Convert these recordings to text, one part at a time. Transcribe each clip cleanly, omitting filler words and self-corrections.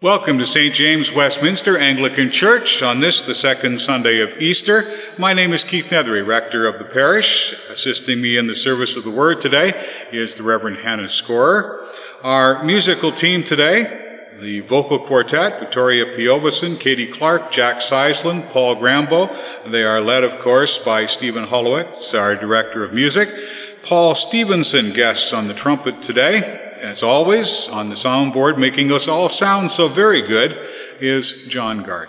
Welcome to St. James Westminster Anglican Church on this, the second Sunday of Easter. My name is Keith Nethery, rector of the parish. Assisting me in the service of the Word today is the Reverend Hannah Scorer. Our musical team today, the vocal quartet, Victoria Pioveson, Katie Clark, Jack Seisland, Paul Grambo. They are led, of course, by Stephen Hollowitz, our director of music. Paul Stevenson guests on the trumpet today. As always, on the soundboard, making us all sound so very good, is John Gardy.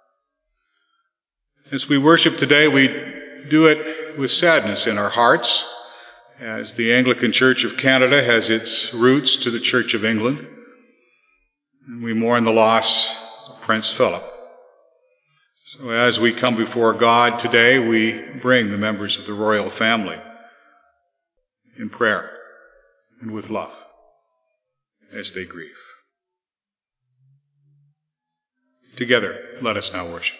As we worship today, we do it with sadness in our hearts, as the Anglican Church of Canada has its roots to the Church of England, and we mourn the loss of Prince Philip. So as we come before God today, we bring the members of the royal family in prayer and with love as they grieve. Together, let us now worship.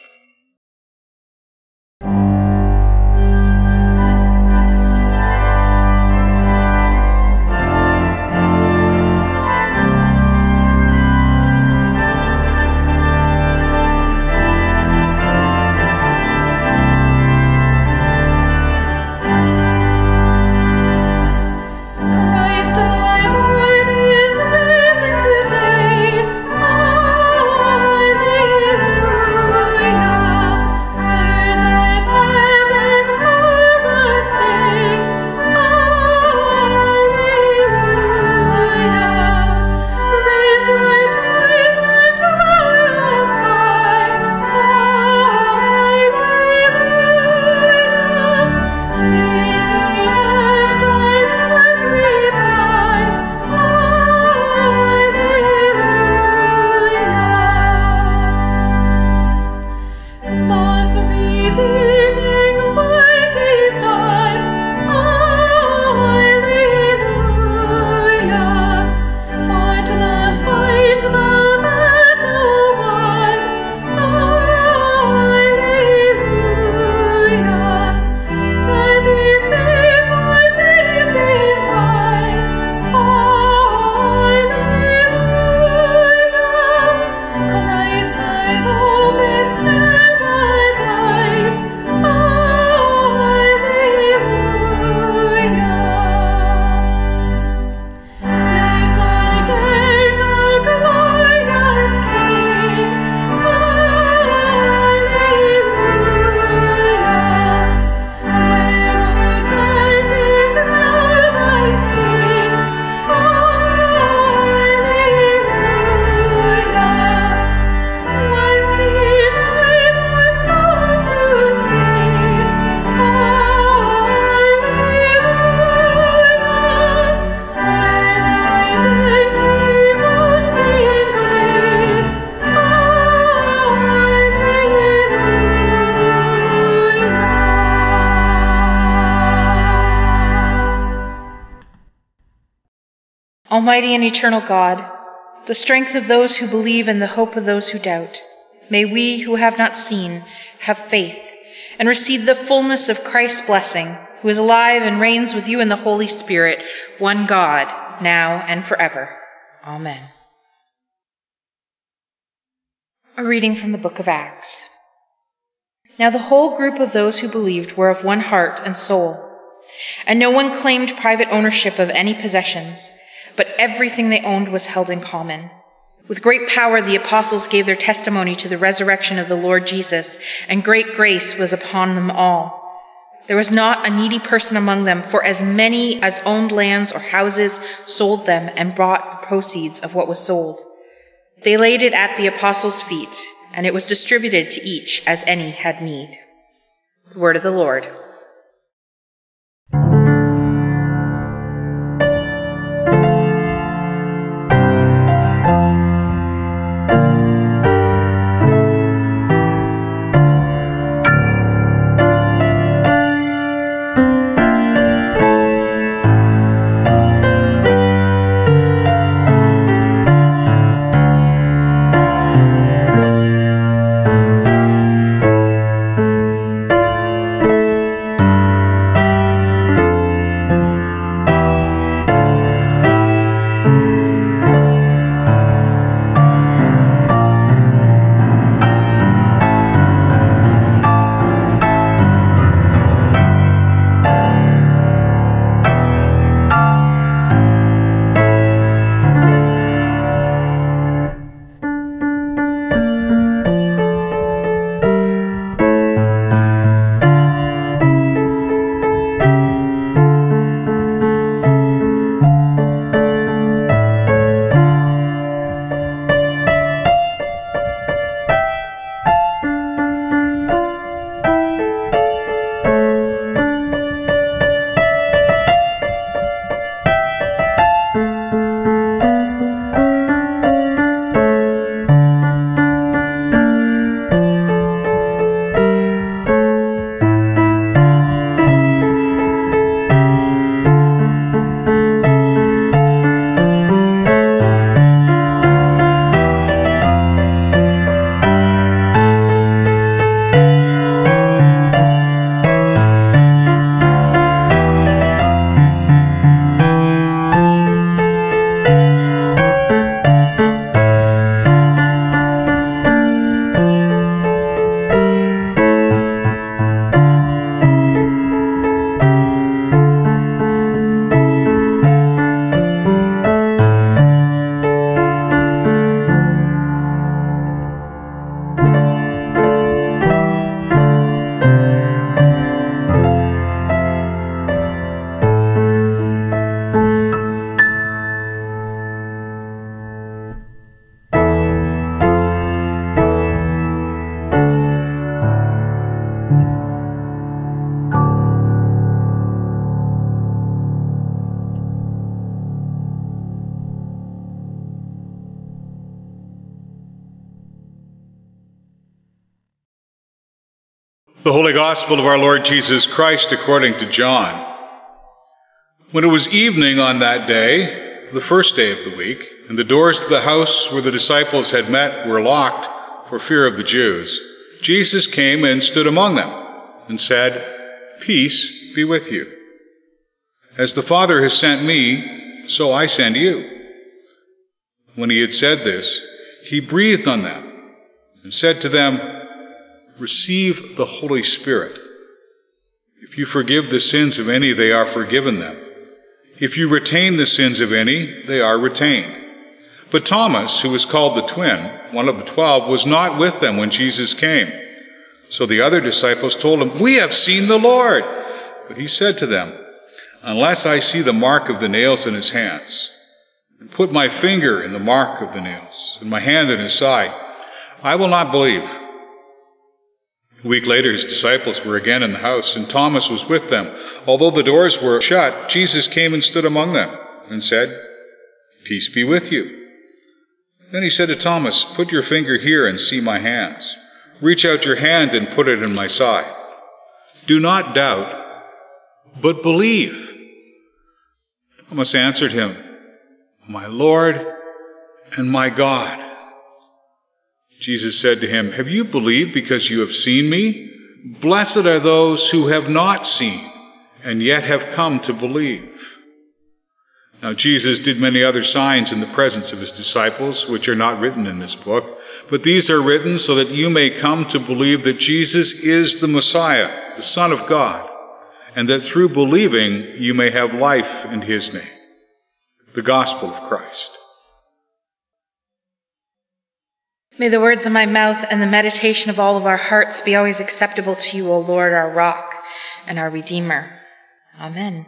Almighty and eternal God, the strength of those who believe and the hope of those who doubt, may we who have not seen have faith and receive the fullness of Christ's blessing, who is alive and reigns with you in the Holy Spirit, one God, now and forever. Amen. A reading from the book of Acts. Now the whole group of those who believed were of one heart and soul, and no one claimed private ownership of any possessions, but everything they owned was held in common. With great power, the apostles gave their testimony to the resurrection of the Lord Jesus, and great grace was upon them all. There was not a needy person among them, for as many as owned lands or houses sold them and brought the proceeds of what was sold. They laid it at the apostles' feet, and it was distributed to each as any had need. The word of the Lord. The Holy Gospel of our Lord Jesus Christ according to John. When it was evening on that day, the first day of the week, and the doors of the house where the disciples had met were locked for fear of the Jews, Jesus came and stood among them and said, "Peace be with you. As the Father has sent me, so I send you." When he had said this, he breathed on them and said to them, "Receive the Holy Spirit. If you forgive the sins of any, they are forgiven them. If you retain the sins of any, they are retained." But Thomas, who was called the twin, one of the 12, was not with them when Jesus came. So the other disciples told him, "We have seen the Lord." But he said to them, "Unless I see the mark of the nails in his hands, and put my finger in the mark of the nails, and my hand in his side, I will not believe." A week later, his disciples were again in the house, and Thomas was with them. Although the doors were shut, Jesus came and stood among them and said, "Peace be with you." Then he said to Thomas, "Put your finger here and see my hands. Reach out your hand and put it in my side. Do not doubt, but believe." Thomas answered him, "My Lord and my God." Jesus said to him, "Have you believed because you have seen me? Blessed are those who have not seen and yet have come to believe." Now Jesus did many other signs in the presence of his disciples, which are not written in this book, but these are written so that you may come to believe that Jesus is the Messiah, the Son of God, and that through believing you may have life in his name. The Gospel of Christ. May the words of my mouth and the meditation of all of our hearts be always acceptable to you, O Lord, our rock and our Redeemer. Amen.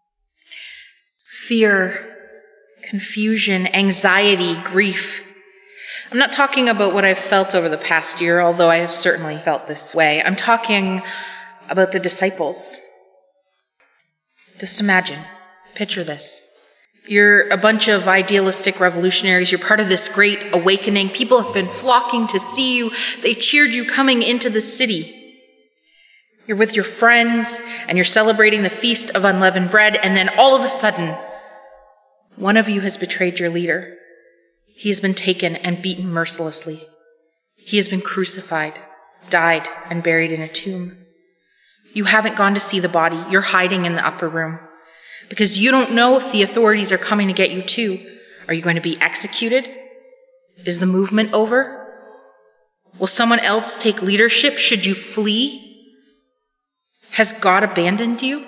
Fear, confusion, anxiety, grief. I'm not talking about what I've felt over the past year, although I have certainly felt this way. I'm talking about the disciples. Just imagine, picture this. You're a bunch of idealistic revolutionaries. You're part of this great awakening. People have been flocking to see you. They cheered you coming into the city. You're with your friends and you're celebrating the Feast of Unleavened Bread. And then all of a sudden, one of you has betrayed your leader. He has been taken and beaten mercilessly. He has been crucified, died, and buried in a tomb. You haven't gone to see the body. You're hiding in the upper room, because you don't know if the authorities are coming to get you too. Are you going to be executed? Is the movement over? Will someone else take leadership? Should you flee? Has God abandoned you?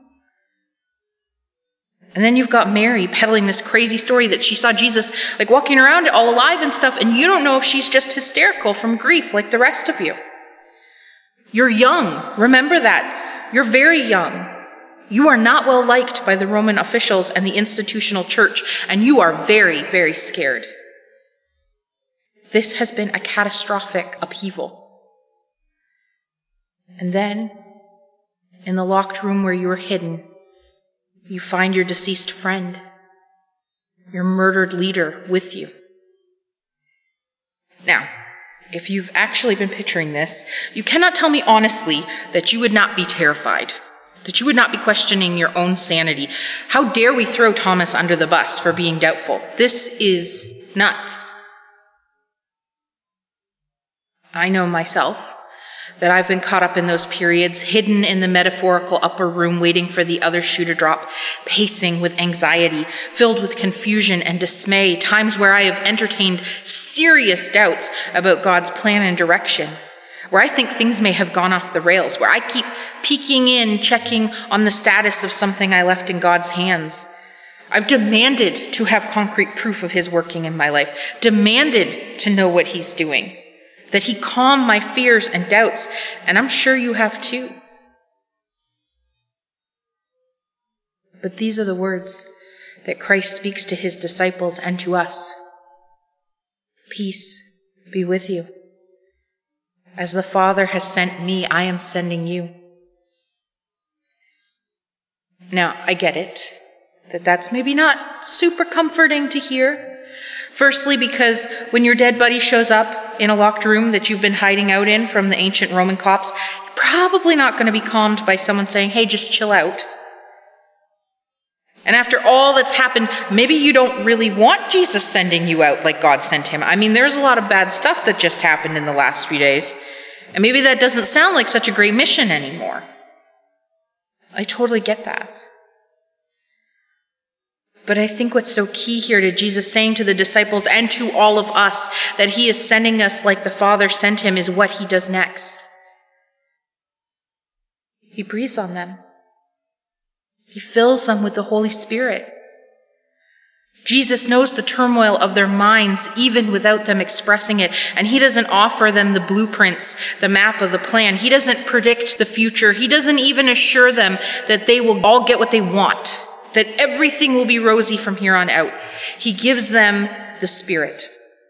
And then you've got Mary peddling this crazy story that she saw Jesus walking around all alive and stuff, and you don't know if she's just hysterical from grief like the rest of you. You're young. Remember that. You're very young. You are not well liked by the Roman officials and the institutional church, and you are very, very scared. This has been a catastrophic upheaval. And then, in the locked room where you were hidden, you find your deceased friend, your murdered leader, with you. Now, if you've actually been picturing this, you cannot tell me honestly that you would not be terrified, that you would not be questioning your own sanity. How dare we throw Thomas under the bus for being doubtful? This is nuts. I know myself that I've been caught up in those periods, hidden in the metaphorical upper room, waiting for the other shoe to drop, pacing with anxiety, filled with confusion and dismay, times where I have entertained serious doubts about God's plan and direction, where I think things may have gone off the rails, where I keep peeking in, checking on the status of something I left in God's hands. I've demanded to have concrete proof of his working in my life, demanded to know what he's doing, that he calm my fears and doubts, and I'm sure you have too. But these are the words that Christ speaks to his disciples and to us. Peace be with you. As the Father has sent me, I am sending you. Now, I get it, that's maybe not super comforting to hear, Firstly, because when your dead buddy shows up in a locked room that you've been hiding out in from the ancient Roman cops, you're probably not going to be calmed by someone saying, hey, just chill out. And after all that's happened, maybe you don't really want Jesus sending you out like God sent him. I mean, there's a lot of bad stuff that just happened in the last few days. And maybe that doesn't sound like such a great mission anymore. I totally get that. But I think what's so key here to Jesus saying to the disciples and to all of us that he is sending us like the Father sent him is what he does next. He breathes on them. He fills them with the Holy Spirit. Jesus knows the turmoil of their minds even without them expressing it, and he doesn't offer them the blueprints, the map of the plan. He doesn't predict the future. He doesn't even assure them that they will all get what they want, that everything will be rosy from here on out. He gives them the Spirit.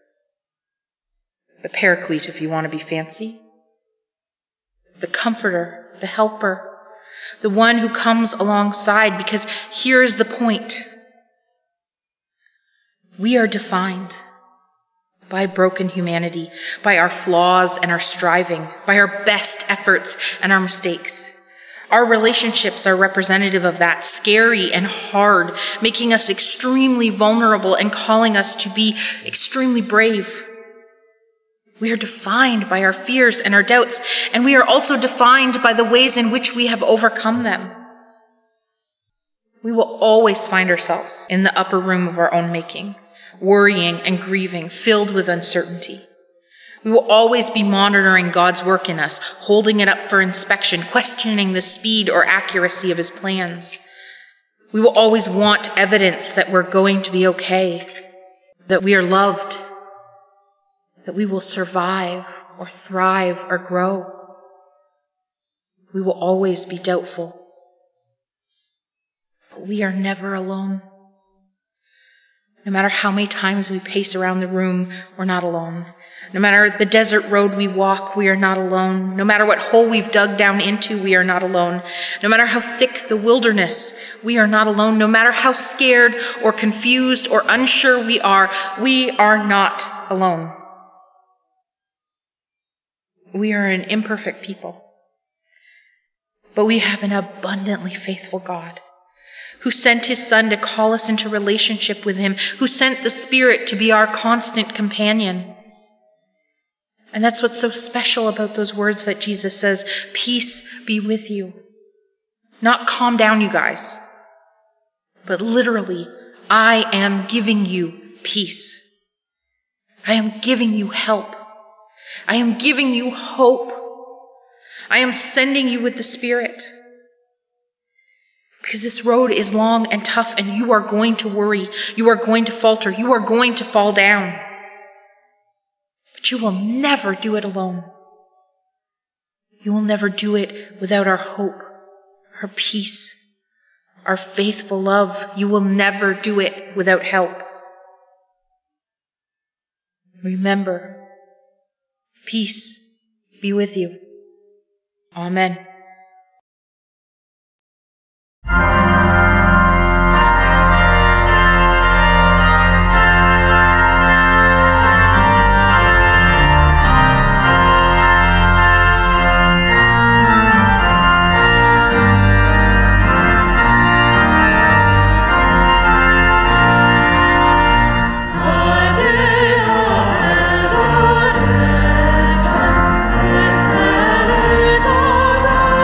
The Paraclete, if you want to be fancy. The Comforter, the Helper, the one who comes alongside, because here's the point. We are defined by broken humanity, by our flaws and our striving, by our best efforts and our mistakes. Our relationships are representative of that, scary and hard, making us extremely vulnerable and calling us to be extremely brave. We are defined by our fears and our doubts, and we are also defined by the ways in which we have overcome them. We will always find ourselves in the upper room of our own making, worrying and grieving, filled with uncertainty. We will always be monitoring God's work in us, holding it up for inspection, questioning the speed or accuracy of his plans. We will always want evidence that we're going to be okay, that we are loved, that we will survive or thrive or grow. We will always be doubtful. But we are never alone. No matter how many times we pace around the room, we're not alone. No matter the desert road we walk, we are not alone. No matter what hole we've dug down into, we are not alone. No matter how thick the wilderness, we are not alone. No matter how scared or confused or unsure we are not alone. We are an imperfect people, but we have an abundantly faithful God who sent his Son to call us into relationship with him, who sent the Spirit to be our constant companion. And that's what's so special about those words that Jesus says, peace be with you. Not calm down, you guys, but literally, I am giving you peace. I am giving you help. I am giving you hope. I am sending you with the Spirit. Because this road is long and tough, and you are going to worry. You are going to falter. You are going to fall down. But you will never do it alone. You will never do it without our hope, our peace, our faithful love. You will never do it without help. Remember, peace be with you. Amen. Da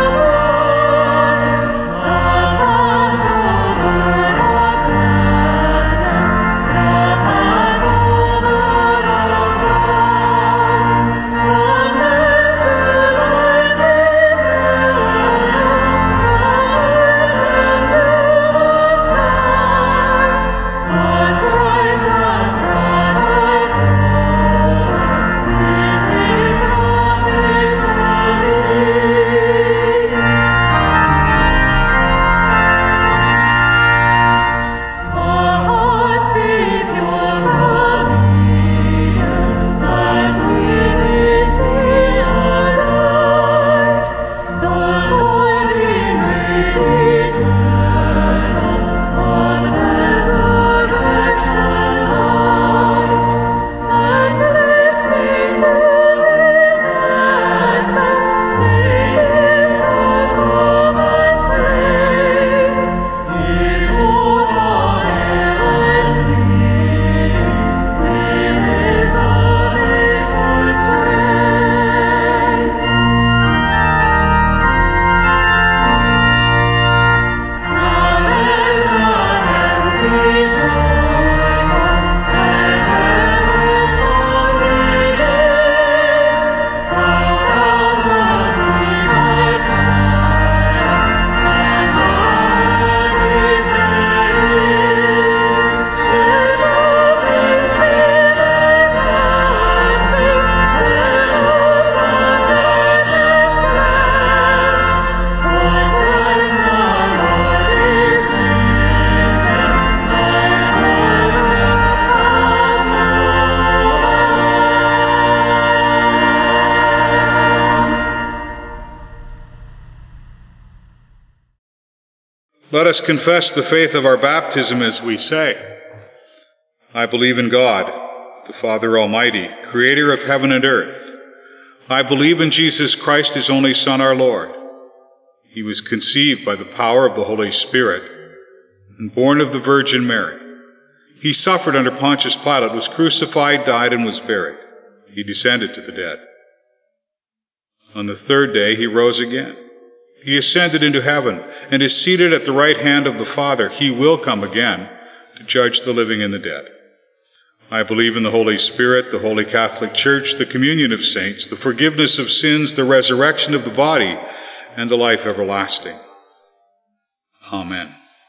Let us confess the faith of our baptism as we say, I believe in God, the Father Almighty, creator of heaven and earth. I believe in Jesus Christ, his only Son, our Lord. He was conceived by the power of the Holy Spirit and born of the Virgin Mary. He suffered under Pontius Pilate, was crucified, died, and was buried. He descended to the dead. On the third day he rose again. He ascended into heaven and is seated at the right hand of the Father. He will come again to judge the living and the dead. I believe in the Holy Spirit, the Holy Catholic Church, the communion of saints, the forgiveness of sins, the resurrection of the body, and the life everlasting. Amen.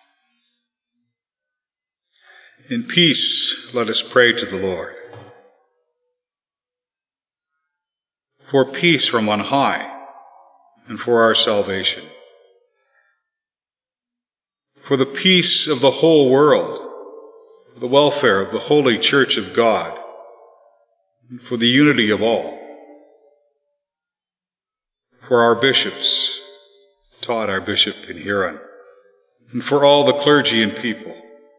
In peace, let us pray to the Lord. For peace from on high, and for our salvation. For the peace of the whole world, for the welfare of the Holy Church of God, and for the unity of all. For our bishops, Todd, our bishop in Huron, and for all the clergy and people.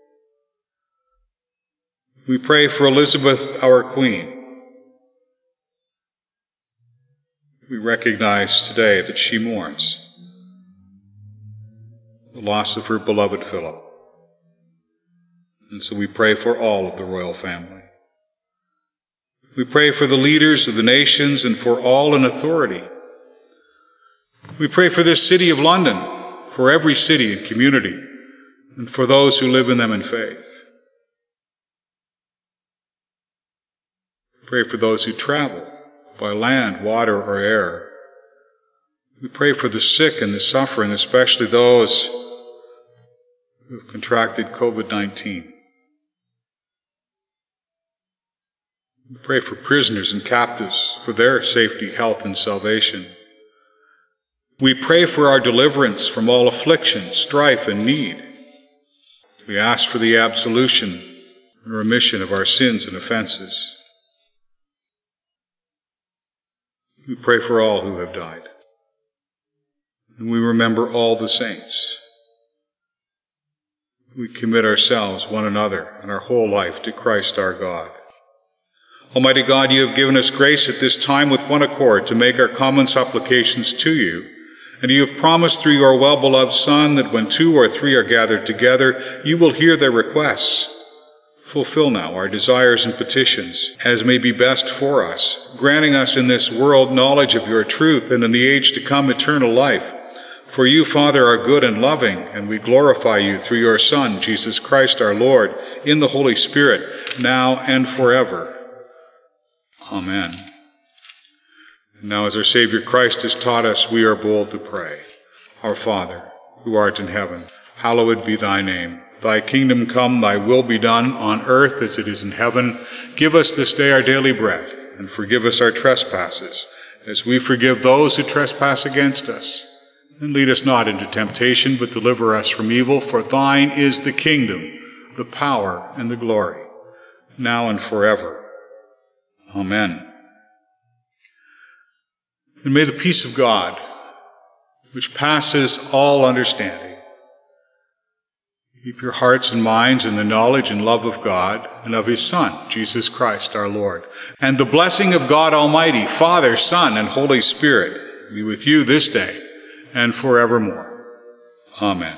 We pray for Elizabeth, our Queen. We recognize today that she mourns the loss of her beloved Philip. And so we pray for all of the royal family. We pray for the leaders of the nations and for all in authority. We pray for this city of London, for every city and community, and for those who live in them in faith. Pray for those who travel by land, water, or air. We pray for the sick and the suffering, especially those who have contracted COVID-19. We pray for prisoners and captives, for their safety, health, and salvation. We pray for our deliverance from all affliction, strife, and need. We ask for the absolution and remission of our sins and offenses. We pray for all who have died. And we remember all the saints. We commit ourselves, one another, and our whole life to Christ our God. Almighty God, you have given us grace at this time with one accord to make our common supplications to you. And you have promised through your well-beloved Son that when 2 or 3 are gathered together, you will hear their requests. Fulfill now our desires and petitions, as may be best for us, granting us in this world knowledge of your truth, and in the age to come eternal life. For you, Father, are good and loving, and we glorify you through your Son, Jesus Christ our Lord, in the Holy Spirit, now and forever. Amen. And now, as our Savior Christ has taught us, we are bold to pray. Our Father, who art in heaven, hallowed be thy name. Thy kingdom come, thy will be done, on earth as it is in heaven. Give us this day our daily bread, and forgive us our trespasses, as we forgive those who trespass against us. And lead us not into temptation, but deliver us from evil. For thine is the kingdom, the power, and the glory, now and forever. Amen. And may the peace of God, which passes all understanding, keep your hearts and minds in the knowledge and love of God and of his Son, Jesus Christ our Lord. And the blessing of God Almighty, Father, Son, and Holy Spirit be with you this day and forevermore. Amen.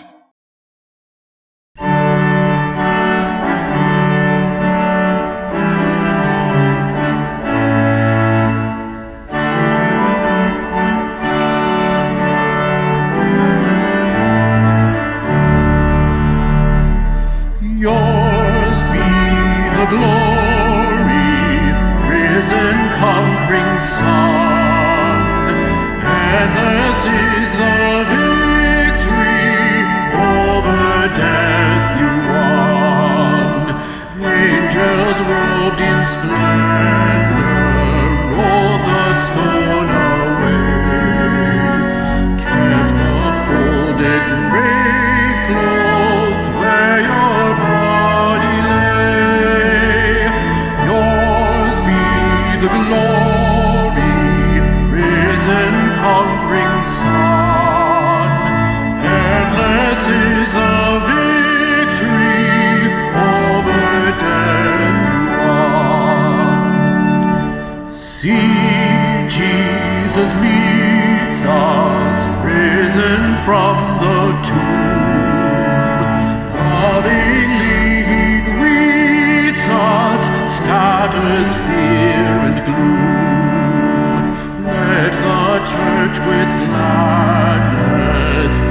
Yours be the glory, risen conquering Son. Endless is the victory, over death you won. Angels robed in splendor rolled the stone away, kept the folded grave clothes where your body lay. Yours be the glory, risen conquering Son. Endless is the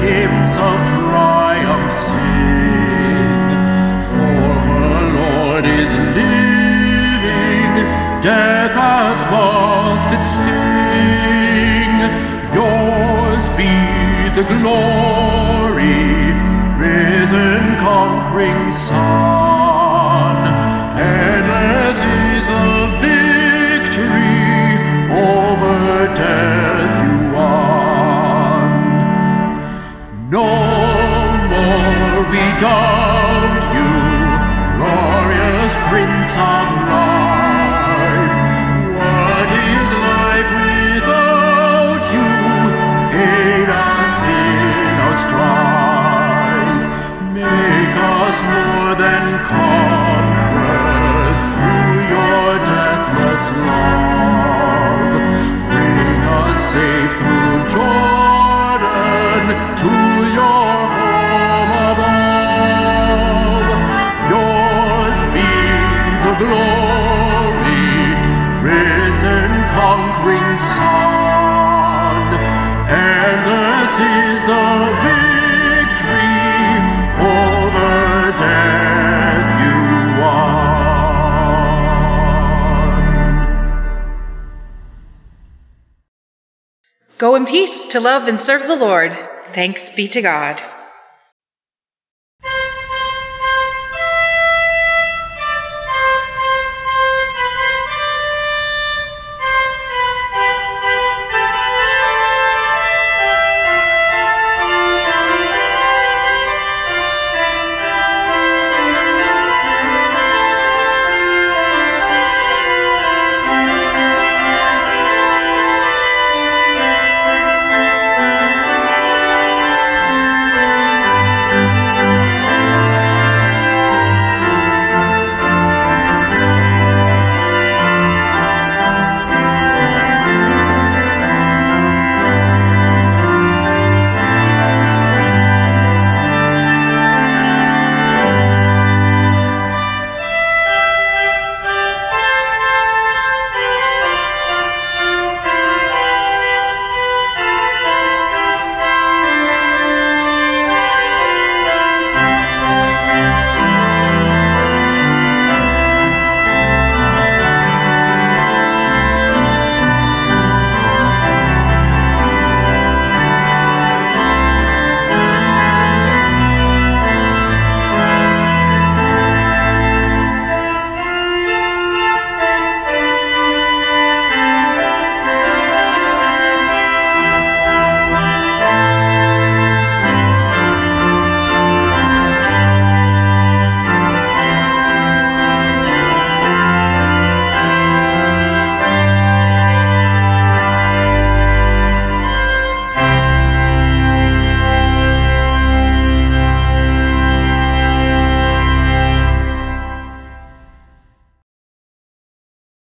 hymns of triumph sing. For her Lord is living, death has lost its sting. Yours be the glory, risen conquering Son. Endless is the victory, over death you won. No more we doubt you, glorious Prince of Life. What is life without you? Aid us in our strife. Make us more than conquerors through your deathless love. Bring us safe through Jordan to your home above. Yours be the glory, risen conquering Son. Endless is the victory, over death you won. Go in peace to love and serve the Lord. Thanks be to God.